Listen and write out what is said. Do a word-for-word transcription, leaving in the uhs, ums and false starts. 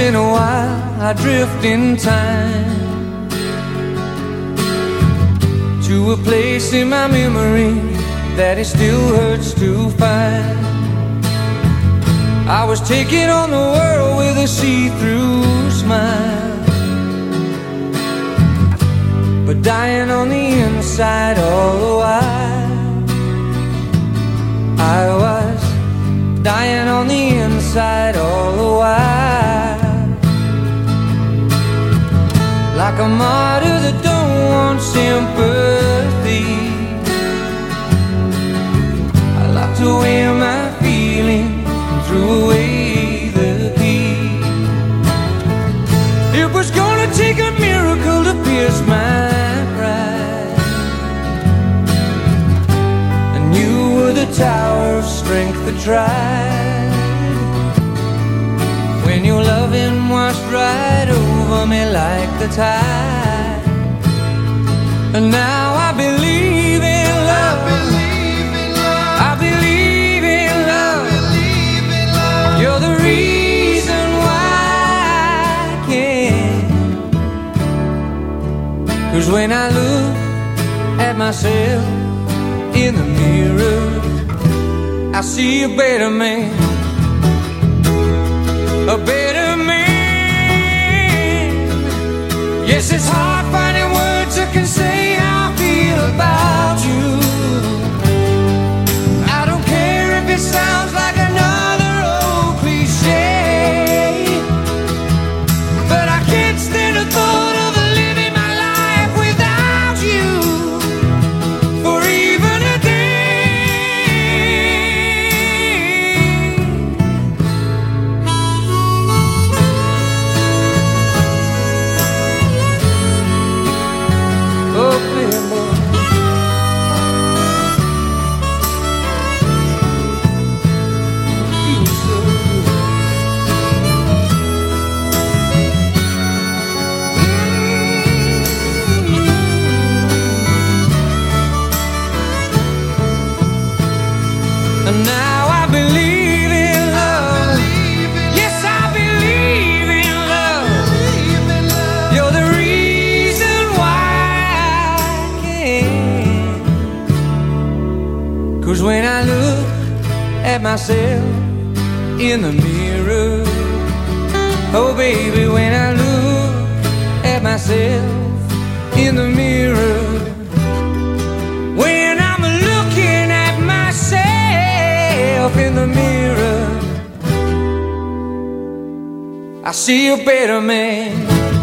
in a while I drift in time to a place in my memory that it still hurts to find. I was taking on the world with a see-through smile, but dying on the inside all the while. I was dying on the inside all the while, like a martyr that don't want sympathy. I locked away my feelings and threw away the key. It was gonna take a miracle to pierce my pride, and you were the tower of strength that tried. When your loving washed right over me like the tide, and now I believe in love. I believe in love. I believe in love. I believe in love. You're the reason why I can. 'Cause when I look at myself in the mirror, I see a better man, a better man. Yes, it's hard finding words that can say how I feel about you. I don't care if it sounds like another old cliche, but I can't stand the thought of living my life without you for even a and now I believe in love. Yes, I believe in love. You're the reason why I can. 'Cause when I look at myself in the mirror, oh baby, when I look at myself in the mirror, when I'm looking at myself in the mirror, I see a better man.